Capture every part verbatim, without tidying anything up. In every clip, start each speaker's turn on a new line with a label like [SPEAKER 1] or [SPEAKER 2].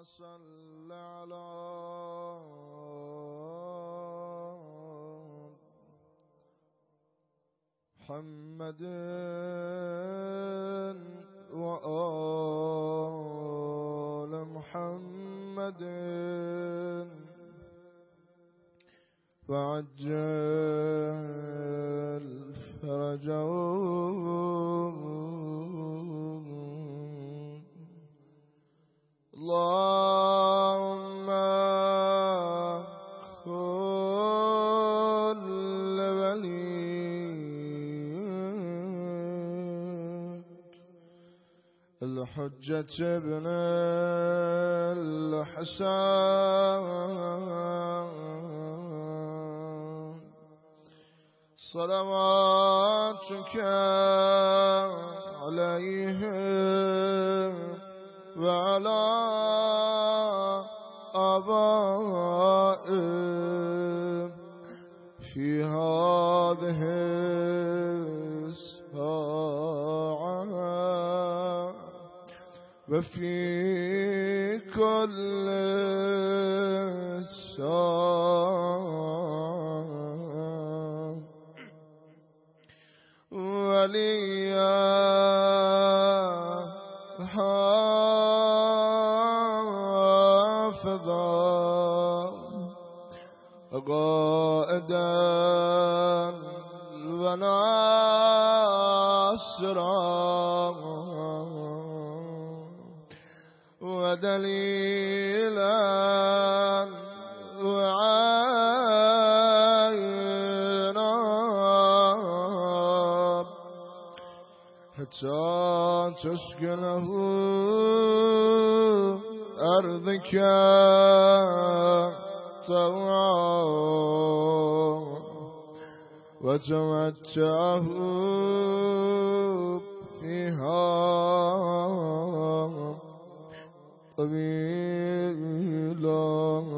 [SPEAKER 1] صل على محمد وآل محمد وعجل فرجهم. اللهم كن لوليك الحجة ابن الحسن صلواتك عليه وعلى آبائه في هذه الساعة وفي كل ساعة وليا قائدا وناصرا ودليلا وعينا حتى تسكنه أرضك طوعا وتمتعه فيها طويلا.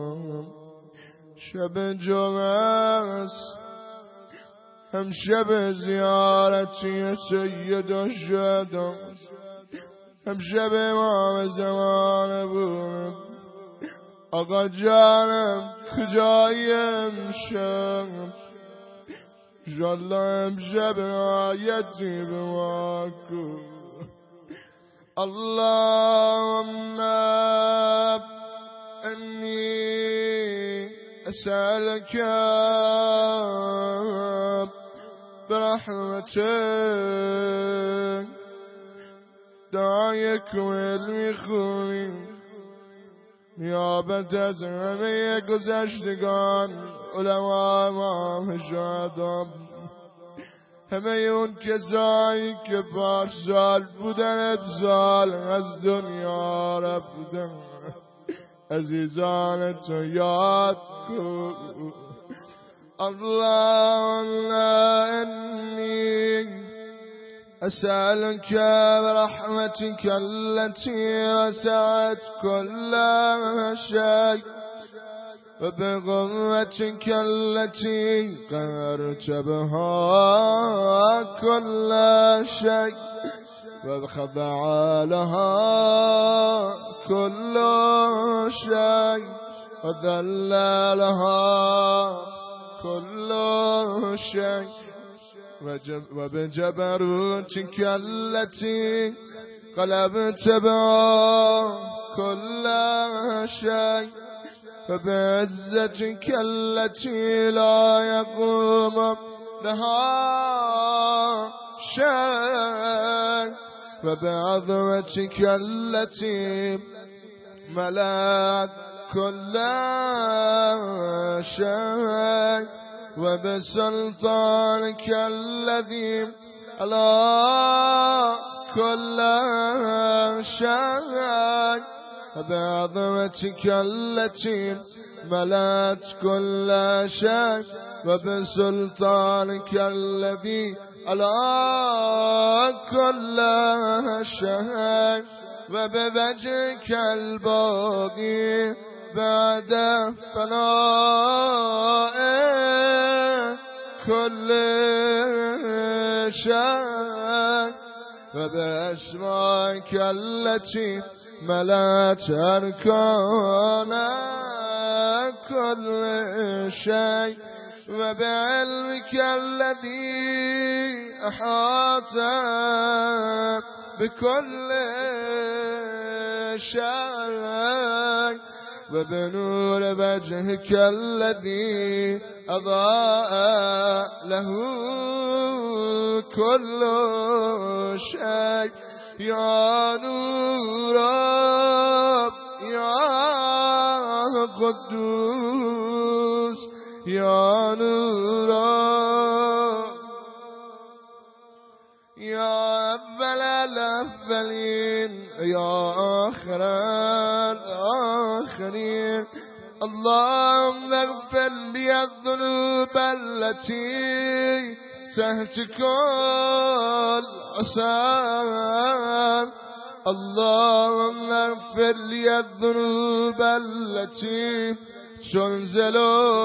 [SPEAKER 1] شب جمعة هم شب زيارتي سيد الشهداء هم شب امام زمان بود آقا جانم کجایم شب جالله امشب آیتی به ما کن. اللهم انی اسألك برحمتك دعای کمیل میخونیم نیابت از همه گذشتگان علما امام شهدا همه اون کسایی که پارسال بودن ابزال از دنیا رفتن عزیزان تو یاد کن. اللهم انی أسألك برحمتك التي وسعت كل شيء وبقوتك التي قهرت بها كل شيء وخضع لها كل شيء وذل لها كل شيء وبجبروتك التي قلبت بها كل شيء وبعزتك التي لا يقوم لها شيء وبعظمتك التي ملأت كل شيء وبسلطانك الذي على كل شيء وبعظمتك التي ملأت كل شيء وبسلطانك الذي على كل شيء وبوجهك الباقي بعد فناء كل شيء وبأسمائك التي ملأت أركان كل شيء وبعلمك الذي أحاط بكل شيء وبنور وجهك الذي أضاء له كل شيء يا نور يا قدوس يا نور يا أول الأولين يا آخر الآخرين اللهم اغفر لي الذنوب التي تهتك الأثام اللهم اغفر لي الذنوب التي تنزل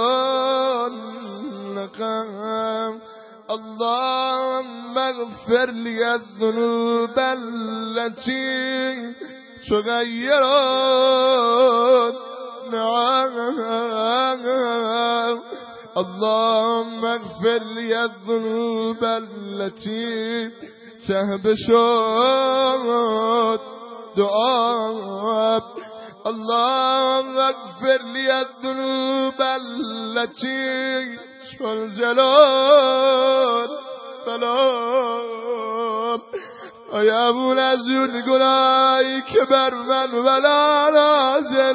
[SPEAKER 1] النقام اللهم اغفر لي الذنوب التي تغير النعم اللهم اغفر لي الذنوب التي تهبش الدعاء اللهم اغفر لي الذنوب التي تنزل البلاء يا منزل گناهی که بر من بلا نازل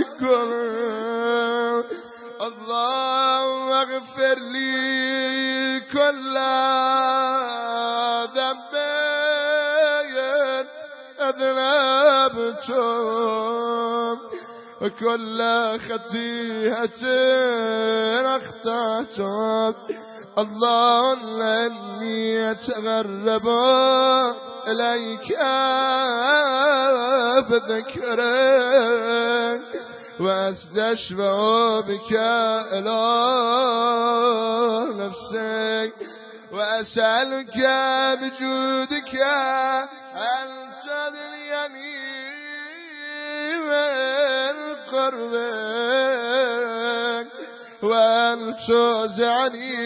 [SPEAKER 1] میکنه اللهم اغفر لي كل ذنب أذنبته وكل خطيئة أخطأته اللهم إني أتغرب إليك بذكرك وأستشفع بك إلى نفسك وأسألك بجودك أن تدليني من قربك وأن توزعني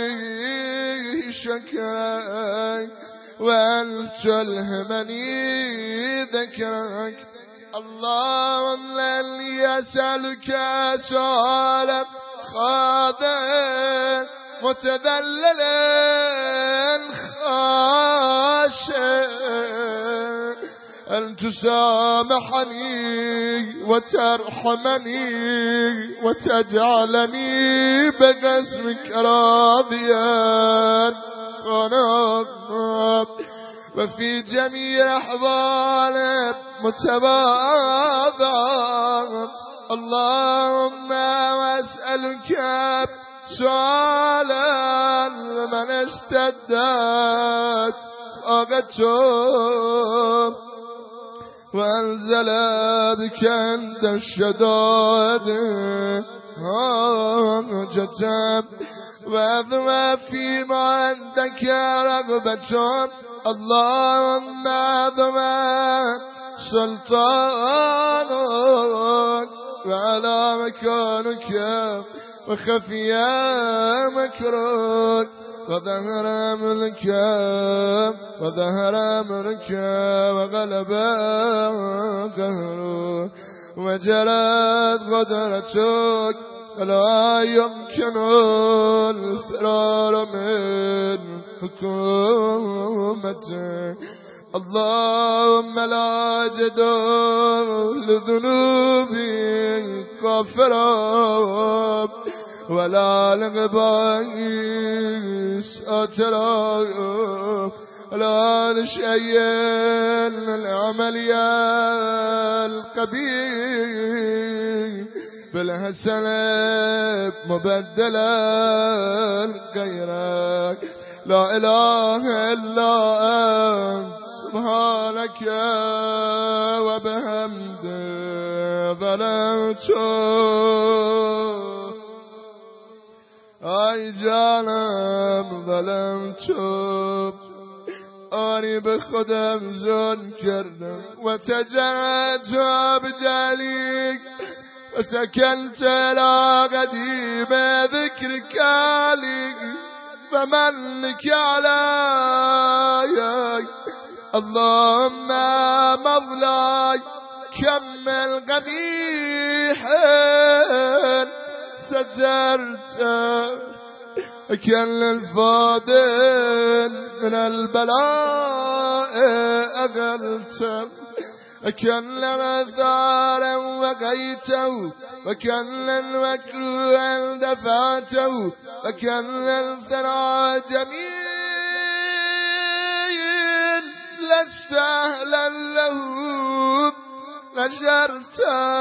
[SPEAKER 1] شكرك وأن تلهمني ذكرك اللهم إني أسألك سؤالا خاضعا متذللا خاشعا أن تسامحني وترحمني وتجعلني بقسمك راضيا قنوطا وفي جميع أحوالي متواضعا اللهم وأسألك سؤالا من اشتدت طاقته وأنزل بك عند الشدائد حاجته وأذوى فيما عندك رغبته اللهم أذوى سلطانك وعلى مكانك وخفيا مكرك وظهر ملك وظهر ملك وغلب قهرك وجرت قدرتك لا يمكن الفرار من حكومتك اللهم لا أجد لذنوبي غفرا ولا لغبائي ساترا ولا لشيء من العمل القبيح بالحسنة مبدلا غيرك لا إله إلا أنت سبحانك وبحمدك ظلمت أي جانم ظلمت آری به خودم ظلم کردم و تجرد بجلی و سکنت الى قدیم ذکرک علی و منک علی اللهم مولاي كمل قبيحا سترت كل الفاضل من البلاء أغلت كل مثارا وقيته وكل المكروه دفعته وكل الثرى جميل لست أهلا له نشرت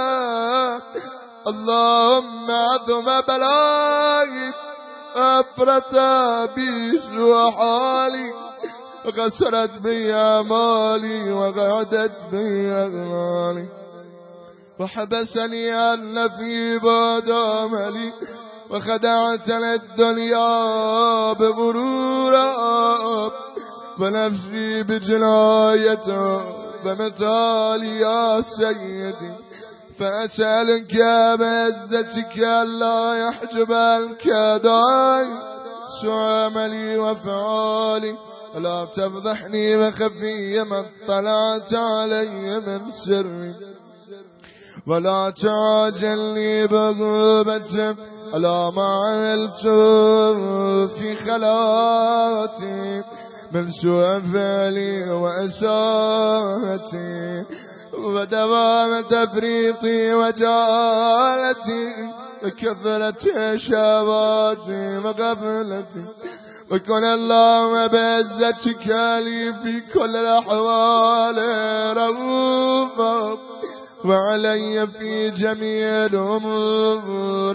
[SPEAKER 1] اللهم عظم بلاغي أفرت بي سوء حالي وقصرت بي أمالي وقعدت بي أغمالي وحبسني عن نفي بعد عملي وخدعتني الدنيا بغرورا ونفسي بجنايته فمثالي يا سيدي فأسألك بعزتك ألا يحجب عنك داعي سوء عملي وفعالي ولا تفضحني وخفي ما اطلعت علي من سري ولا تعاجلني بغوبة على ما عملت في خلاتي من سوء فعلي وإساءتي ودوام تفريطي وجالتي وكثرة شهواتي وغفلتي وكن اللهم بعزتك لي في كل الأحوال رؤوفا وعلي في جميع الأمور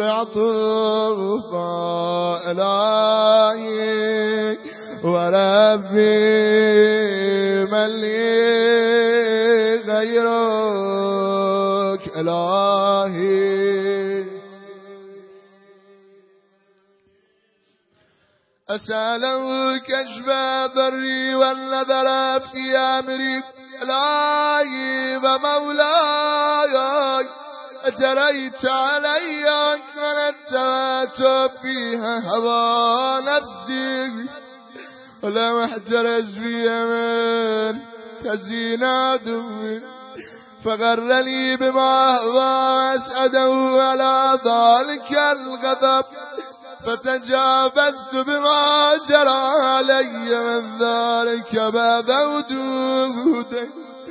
[SPEAKER 1] عطوفا إلهي وربي من لي غيرك إلهي أسأله كشف ضري والنظر في أمري إلهي ومولاي أجريت علي ونتوات فيها هوى نفسي ولم احترج في أمان تزين عدوي فغرني بما هو أسعده على ذلك الغضب فتجاوزت بما جرى علي من ذلك بعد وجودك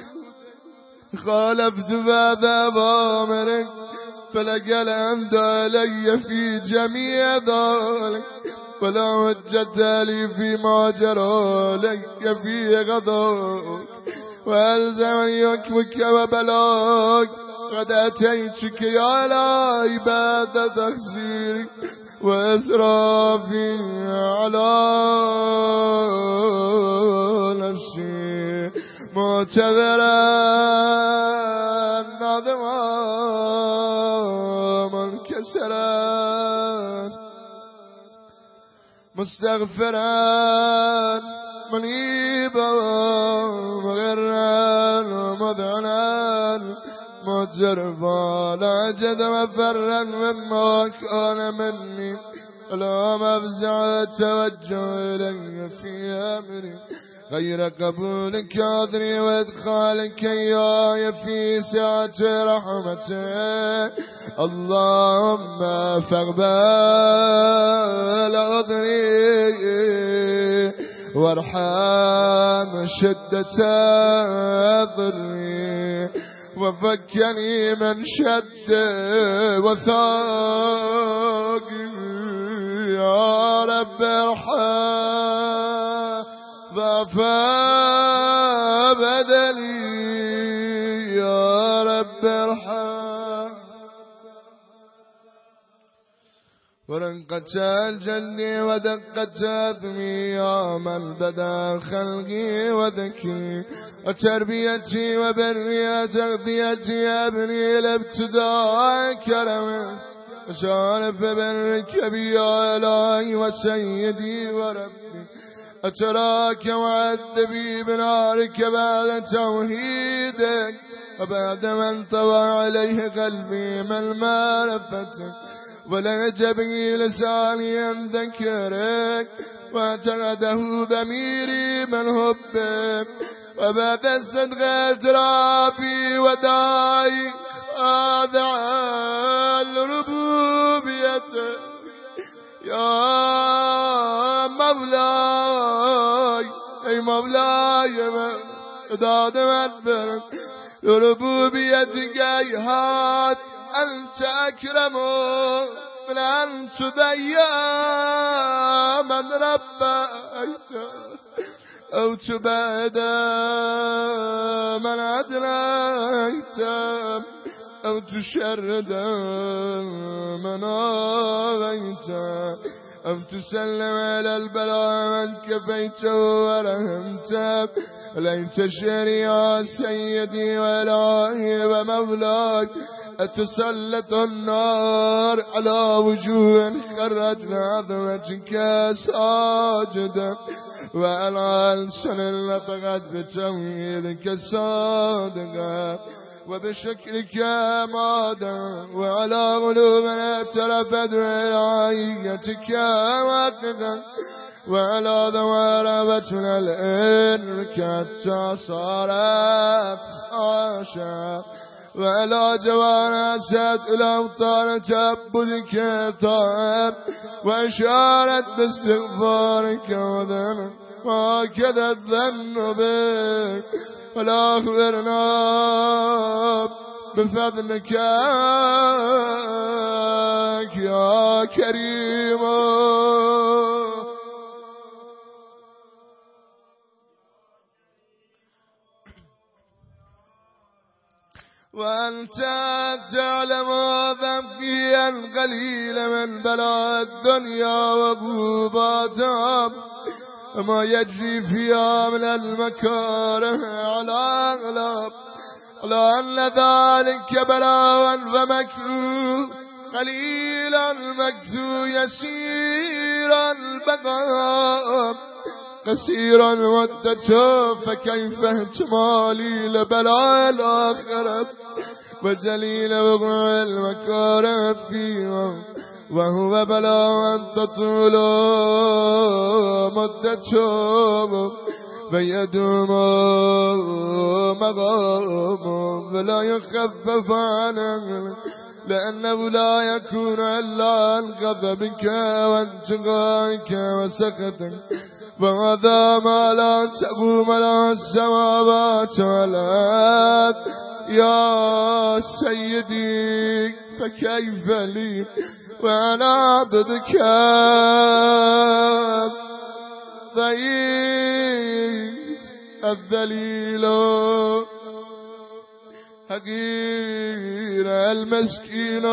[SPEAKER 1] خالفت بعد أوامرك فلقى الحمد علي في جميع ذلك ولا حجة لي فيما جرى لك في غضبك وألزمني حكمك وبلاك قد أتيتك يا إلهي بعد تقصيري وإسرافي على نفسي معتذرا نادما منكسرا مستغفرا منيبا مغرا مذعنا مجرفا لا جد مفرا مما كان مني ولا مفزع توجه إلي في أمري غير قبولك عذري وإدخالك إياي في سعة رحمتك اللهم فاقبل عذري وارحم شدة ضري وفكني من شد وثاق يا رب ارحم ضعف بدلي يا رب ارحم ورنقت الجني ودقت أذمي يا من بدا خلقي وذكي وتربيتي وبري تغذيتي يا ابني الابتداء كرمك وشارف برك بي يا إلهي وسيدي وربي أتراك معذبي بنارك بعد توحيدك وبعد ما انطوى عليه قلبي من معرفتك ولهج به لساني عن ذكرك واعتقده ضميري من حبك وبعد الصدق اعترافي وداعي خاضع لربوبيتك يا مولاي اي مولاي داد مدبرك لربوبيتك ايهات انت اكرم من ان تضيع من ربيت او تبعد من عدليت أو تشرد من آغيت أو تسلم على البلاء من كفيت ورحمت ليت شريعة سيدي وإلهي ومولاي أتسلط النار على وجوه خرت لعظمتك ساجدا وعلى ألسن نطقت بتوحيدك صادقا وبشكرك مادا وعلى قلوبنا اعترفت برعايتك واقفا وعلى ذواربتنا الإنك حتى صارت خاشعة وعلى جوانا سات الأوطان تعبدك طائب وإشارت باستغفارك وذنب وهكذا الظن بك ولا أخبرنا بفضلك يا كريم وأنت تعلم ذنبي القليل من بلاء الدنيا وعقوباتها وما يجري فيها من المكاره على أغلب على أن ذلك بلاء فمكروه قليل المكثو يسير البقاء قصير المدة فكيف احتمالي لبلاء الآخرة وجليل وقوع المكاره فيها وهو بلاء تطول مدته فيدوم مقام ولا يخفف عنه لأنه لا يكون إلا عن غضبك وانتقائك وسخطك وهذا ما لا تقوم له السماوات والأرض يا سيدي فكيف لي وأنا عبدك ضعيف الذليل حقير المسكين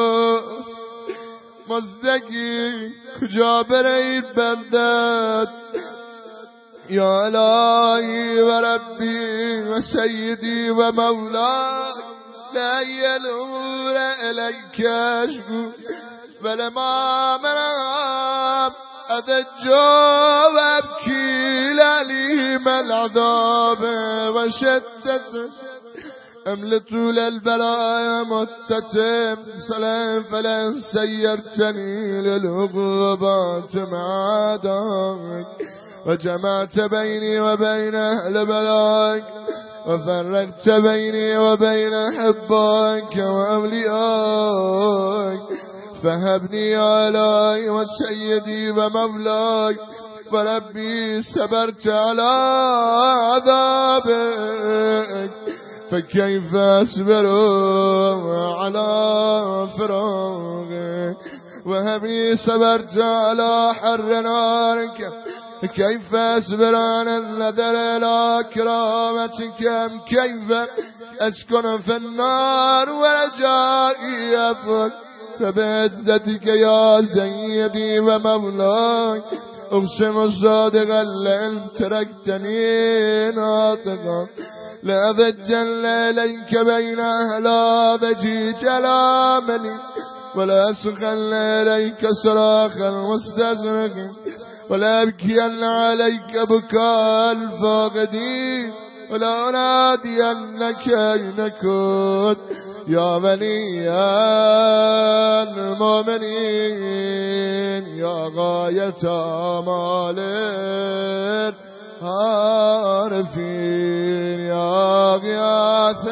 [SPEAKER 1] مزدقي كجابري بندت يا إلهي وربي وسيدي ومولاي لا يلور إليك أشكو فلما منام أذج وأبكي لأليم العذاب وشدت أملت للبلايا متتم سلام فلن سيرتني للعقوبات مع دارك وجمعت بيني وبين أهل بلاك وفرقت بيني وبين حبك وأوليائك فهبني علي وسيدي ومولاي وربي صبرت على عذابك فكيف أصبر على فراقك وهبني صبرت على حر نارك كيف أصبر عن النذر إلى كرامتك كيف أسكن في النار ورجائي أفك فبعزتك يا سيدي ومولاي أقسم صادقا لأن تركتني ناطقا لأذجل إليك بين أهلا بجي جلامني ولا أسخن إليك صراخ المستزرق ولا أبكين عليك بكاء الفاقدين ولا أنادينك أين كنت يا ولي المؤمنين يا غاية آمال العارفين يا غياث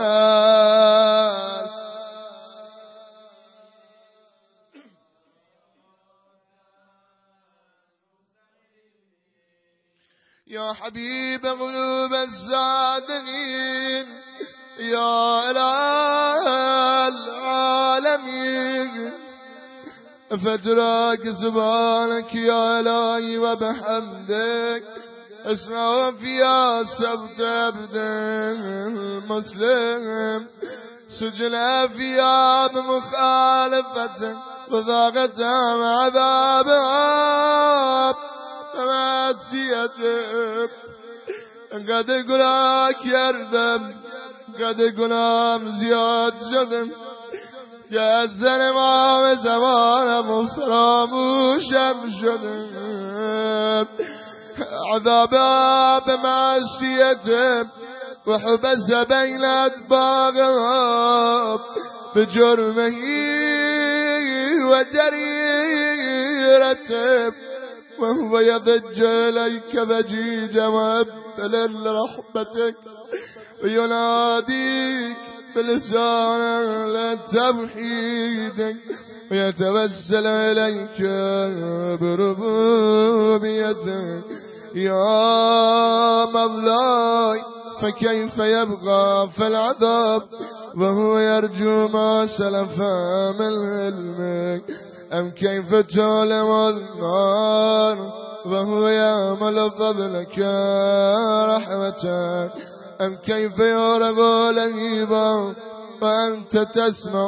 [SPEAKER 1] يا حبيب قلوب الزادنين يا إله العالمين فدرك سبحانك يا إلهي وبحمدك اسمع فيها سبت عبد المسلم سجن فيها بمخالفتك وذاقت عذاب عذاب معصيتك قد قلاك يردم قد قلام زياد شدم جازن ما زمان مفراموشم شدم عذابها بمعصيتك وحبس بين أدباغها بجرمه وجريرته وهو يضج إليك ضجيجا مهبلا لرحمتك ويناديك بلسان لتوحيدك ويتوسل إليك بربوبيتك يا مولاي فكيف يبغى في العذاب وهو يرجو ما سلف من علمك أم كيف تعلم النار وهو يعمل فضلك رحمتك أم كيف يرغى لهيبا وأنت تسمع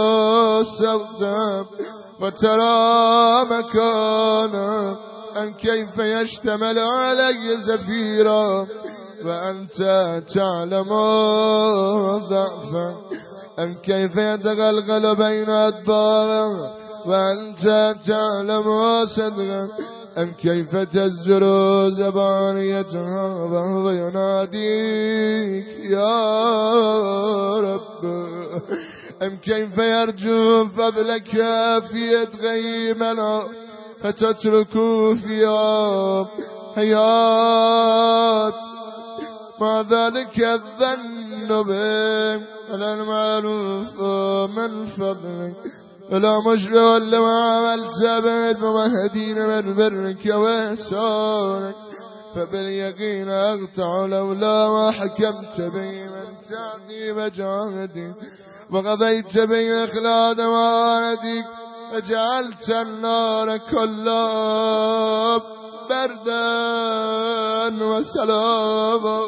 [SPEAKER 1] صوتا وترى مكانا أم كيف يشتمل علي زفيرا وأنت تعلم ضعفا أم كيف يتغلغل بين أدبارا وأنت تعلم صدقا أم كيف تزجر زبانيتها وهو يناديك يا رب أم كيف يرجو فضلك في غيمنا فتترك فيها حياة ما ذلك الظن به ولا المعروف من فضلك ولا مشبه ولا ما عملت بيت فمهدين من برك وإحسانك فباليقين أقطع لولا ما حكمت بي من تعذيب جاهدي وقضيت بي إخلاد مواردك فجعلت النار كلها بردا وسلاما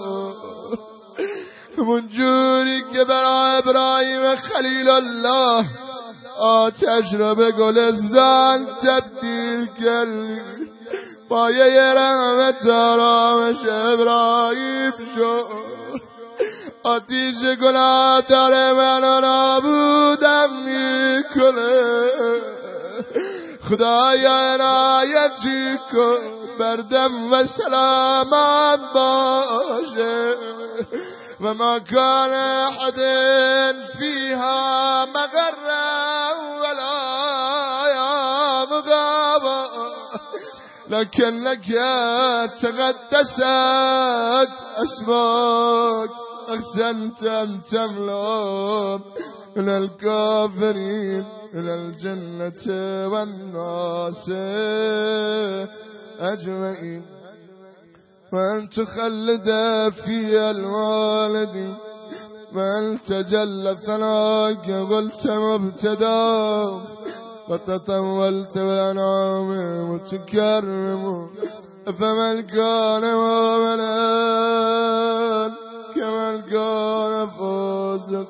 [SPEAKER 1] من جورك برا إبراهيم خليل الله آتش را به گلستان تبدیل کردی پایه رحمت آرامش ابراهیم شد آتیش گناه داره منو نابودم میکنه خدایا عنایتی کن بردم و سلامت باشه و ما كان أحد فيها مغرا ولا يا مغابا لكنك تقدست أسماك أحسنت أن تملأ من الكافرين إلى الجنة والناس أجمعين وأن تخلد في الوالد وأن تجلى ثناك قلت مبتدا وتطولت بالأنعام متكرم فمن كان مؤمنا كمن كان فوزا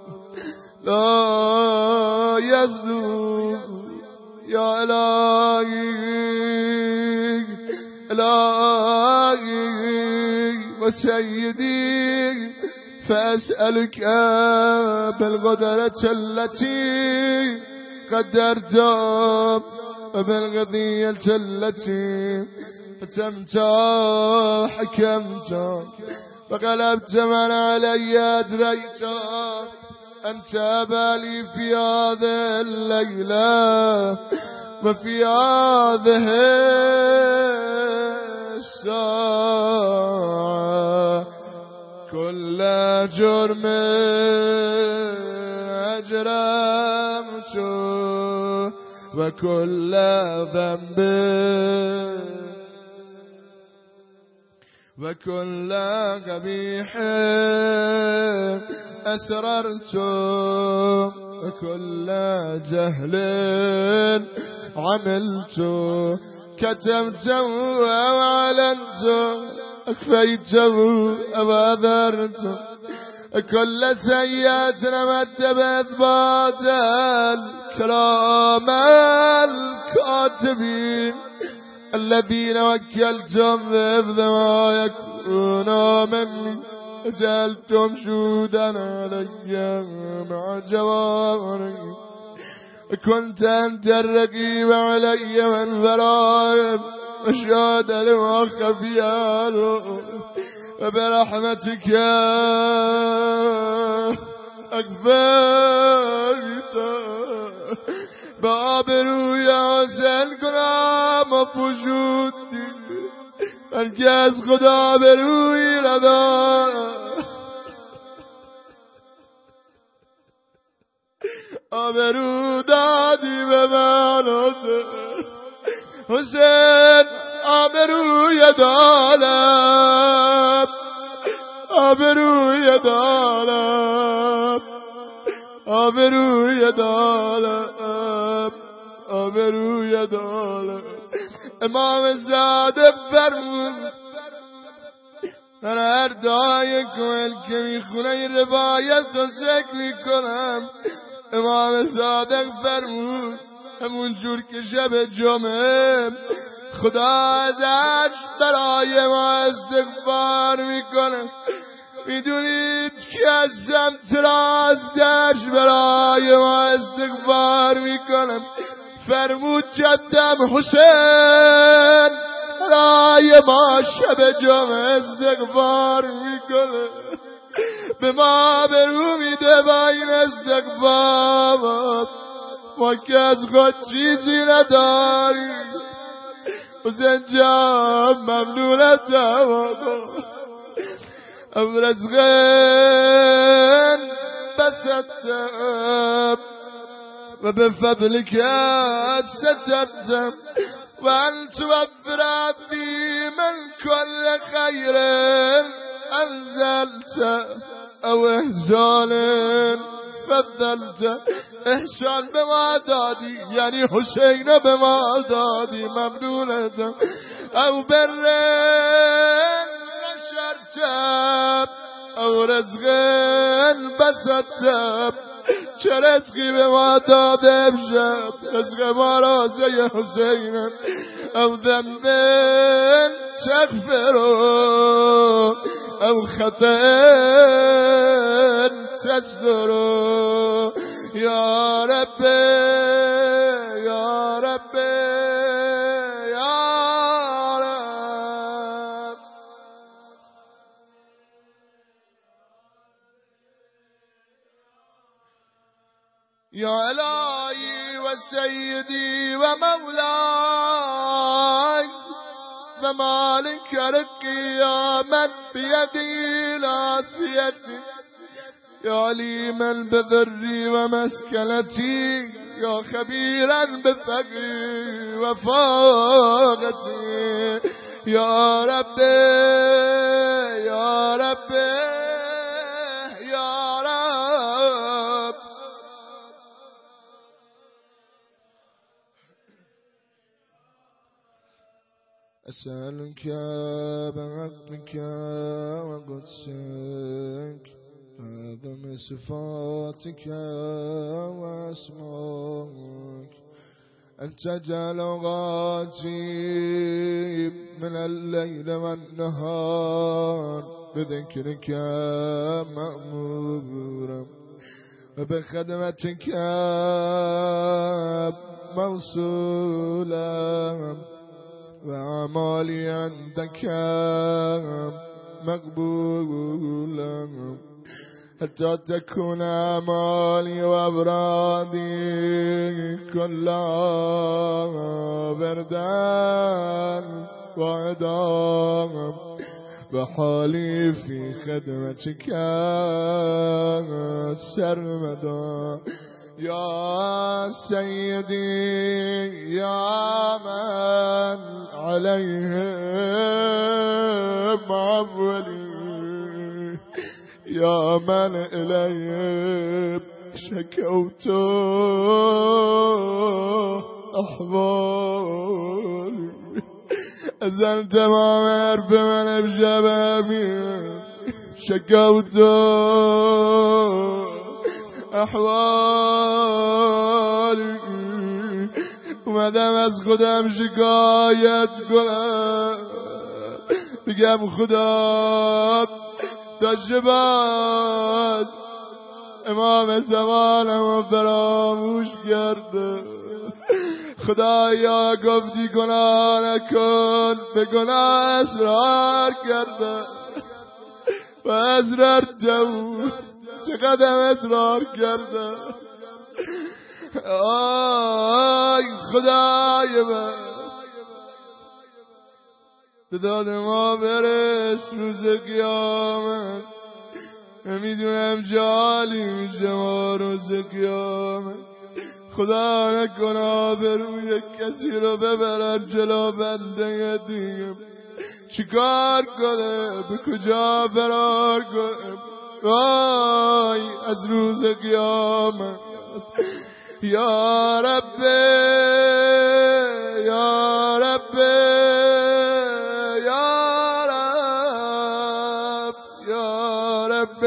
[SPEAKER 1] لا يزدوك يا إلهي إلهي وسيدي فأسألك بالقدرة التي قدرت وبالقضية التي حكمت حكمت فغلبت من علي أجريت أنت بالي في هذه الليلة وفي هذه الساعة كل جرم أجرمت وكل ذنب وكل قبيح أسررت وكل جهل عملت كتمت وأعلنت أخفيته وأذرت كل سيئة نمت بإثبات الكلام الكاتبين الذين وكلتم بحفظ ما يكون مني جعلتم شهودا علي مع جواري كنت أنت الرقيب علي من فرائب أشهد لما خفي وبرحمتك أكفيت بابرو يا حسین کنم فجودی من که از خدا بروی ندارم آبرو دادی به من حسین آبروی دارم آبروی دارم آبروی دارم آبروی دارم امام زاده فرمود من هر دعای کمل که میخونه این روایت رو ذکر میکنم امام صادق فرمود همون جور که شب جمعه خدا ازش برای ما استغفار میکنه میدونید که از سمت راستش برای ما استغفار میکنم فرمود جدم حسین برای ما شب جمعه استغفار میکنه به ما برو میده با این استغفار ما که از خود چیزی نداریم حسین جان ممنونتم او رزقن بسطتم و بفضلك سترتم و ان توفر عبدي من كل خير انزلت او احسان فضلت احسان به ما دادی یعنی حسین به ما دادی ممنونتم او بر نشرتم او رزق بسطتم چه رزقی به ما داده امشب رزق ما رازه حسینم او ذنب تغفرو او خطأ تسترو یا رب یا رب یا رب یا الهی و سیدی و مولاي ومالك القيامة بيدي ناصيتي يا عليما بذري ومسكنتي يا خبيرا بفقري وفاقتي يا ربي يا ربي يا رب أسألك بعقلك وقدسك أعظم صفاتك وأسمائك أن تجعل أوقاتي من الليل والنهار بذكرك مأمورا وبخدمتك موصولا وأعمالي عندك مقبولة حتى تكون أعمالي وأبرادي كلها بردا وعدا بحالي في خدمتك سرمدا يا سيدي يا من عليهم معولي يا من إليه شكوت أحوالي أزلت ما معرف من بشبابي شكوت أحوالي اومدم از خودم شکایت کنم بگم خدا داشته باز امام زمانم فراموش کرده خدایا گفتی گناه نکن به گناه اصرار کرده و اصرار تو چقدر اصرار کرده آی خدای من به داد ما برس روز قیامت نمیدونم جالی میشه ما روز قیامت خدا نکنه بروی کسی رو ببرد جلو بنده دیگه چیکار کنه به کجا فرار کنه وای از روز قیامت یا رب یا رب یا رب یا رب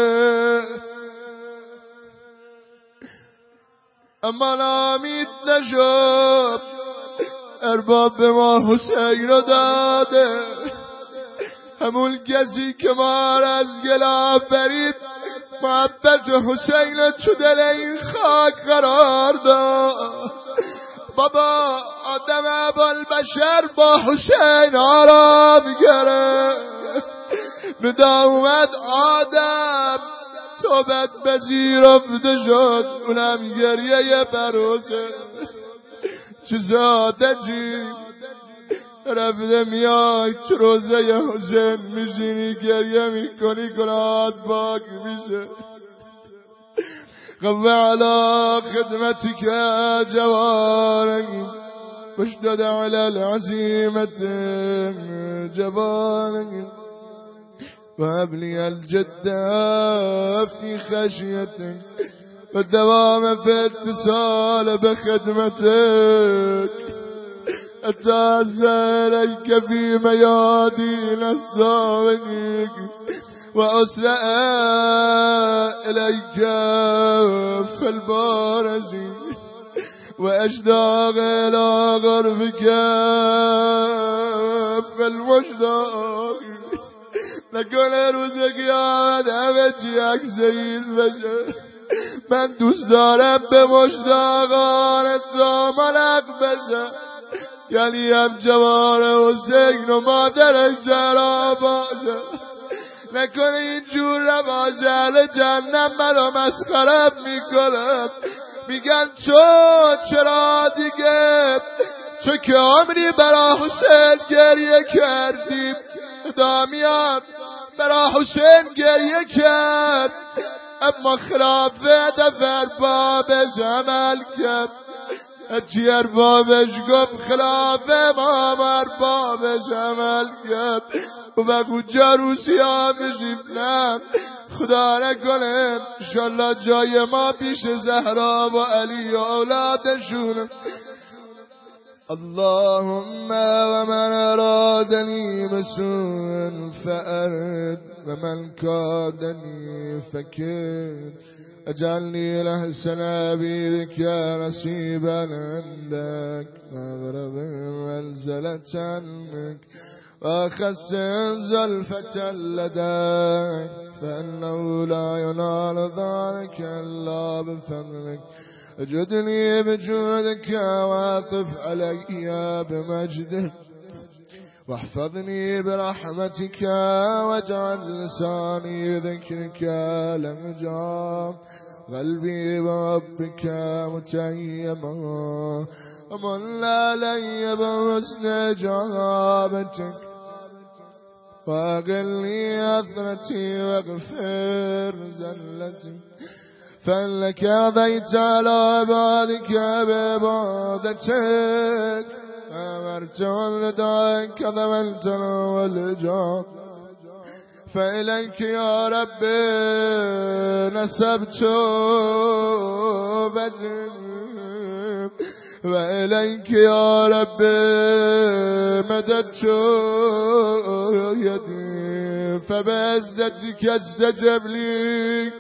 [SPEAKER 1] اما نامید نشد ارباب به ما حسین رو داده همون کسی که ما را از گلا برید محبت حسین چو دل این خاک قرار داد بابا آدم ابوالبشر با حسین آرام گرفت ندا اومد آدم توبت پذیرفته شد اونم گریه بر حسین چه ذات عجیب رفته میای تو روزه حسین میشینی گریه میکنی گناهات پاک میشه قوه علا خدمتك جوارك واشدد على العزيمة جبارك وهب لي الجد في خشيتك والدوام في اتصال بخدمتك أتعزى إليك في ميادين السابقين وأسرع إليك في البارز وأشتاق إلى غرفك في المشتاق نکن روز قیامت همه چی عکسیل بشه من دوست دارم به مشتاقان تو ملق بشه یعنی هم جوار حسین و مادرش زهرا باشه نکنه اینجور نباشه اهل جهنم منو مسخرم میکنم میگن تو چرا دیگه چو که عمری برا حسین گریه کردیم خدا میاد برا حسین گریه کرد اما خلافه دفر بابش عمل کرد هرچی اربابش گفت خلافه ما اربابش عمل کرد و بگو جاروسی ها بشیفنم خدا نکنه انشالله جای ما پیش زهرا و علی و اولادشون اللهم ومن أرادني بسوء فأرد ومن كادني فكد اجعلني لحسن بيدك نصيبا عندك واغرب منزلة عنك وأخسن زلفة لديك فإنه لا ينال ذلك إلا بفضلك اجدني بجودك واطف علي بمجدك واحفظني برحمتك واجعل لساني ذكرك لهجا قلبي بربك متيما ومن علي بحسن إجابتك وأقلي أثرتي واغفر زلتي فإنك بيت على عبادك بعبادتك أمرت ولدعك ذملت والجاب فإليك يا ربي نسبت بدري وإليك يا ربي مددت يدي فبعزتك استجب لي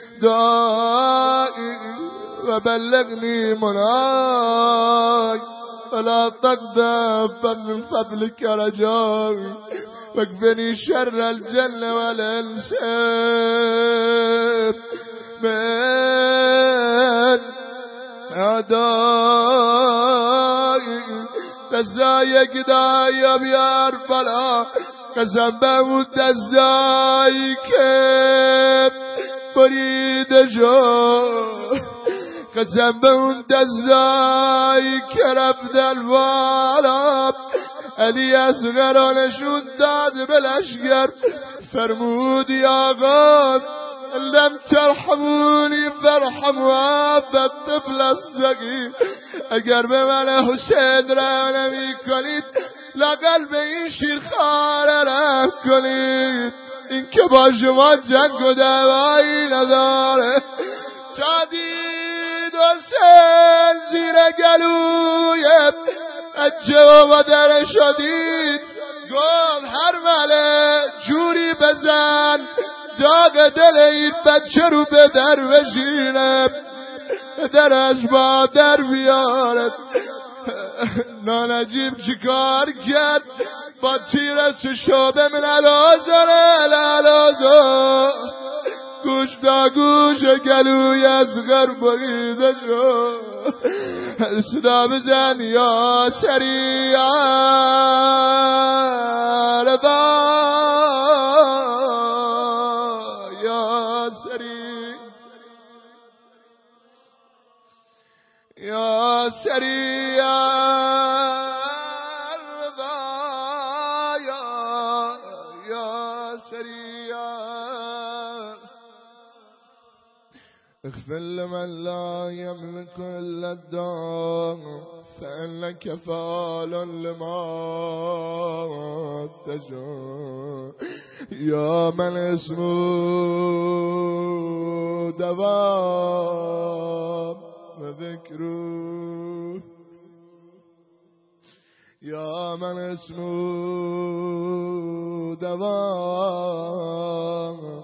[SPEAKER 1] دعائي وبلغني مناي ولا تقدم فمن فضلك رجائي واكفني شر الجنة والإنسان من أعدائي تزايق دايا بيار فلا قسم بموت تزايق بريد جو قسم بموت تزايق رفض الوالب ألي أصغر نشود داد بالأشقر فرمود يا غاب لم ترحموني فارحموا هذا الطفل الصغير اگر به من حسین را نمی کنید لقلب این شیرخواره را کنید این که با شما جنگ و دوایی نداره جدید حسین زیر گلوی اجه و در شدید گفت هر مله جوری بزن داغ دل این بچه رو به در بشینه درش با در بیارد نانجیب چیکار کرد با تیرس شعبه من الازاره لالازو گوش تا گوش گلوی از غر بریده شو صدا بزن یا سریع رضا یا سریع یا سریع رضا یا یا سریع اغفر لمن لا يملك إلا الدار فإنك فعال لما تشاء يا من اسمه دوام وذكره يا من اسمه دوام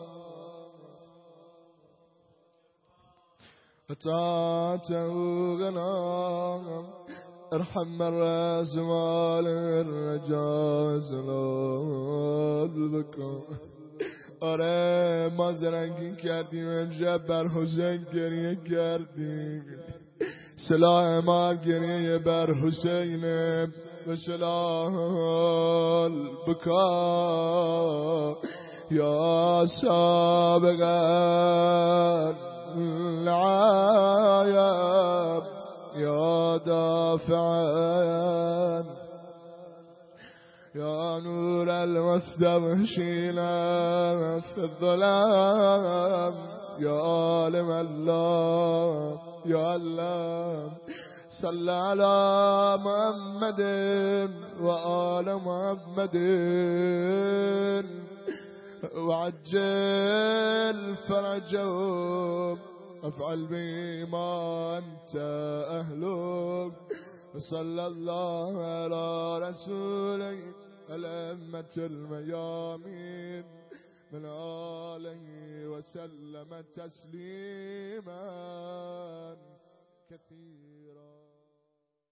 [SPEAKER 1] أتاته غنام ارحم من رزمال الرجاء زلال بکن. آره ما زرنگی کردیم امشب بر حسین گریه کردیم سلاح ما گریه بر حسین و سلاح بکا یا سابقا العایب یا دافعا یا نور المستبشین فی الظلام یا عالم الله یا الله صل على محمد و آل محمد وعجل فرجهم افعل به ما أنت أهلك وصلى الله على رسوله الأئمة الميامين من آله وسلم تسليما.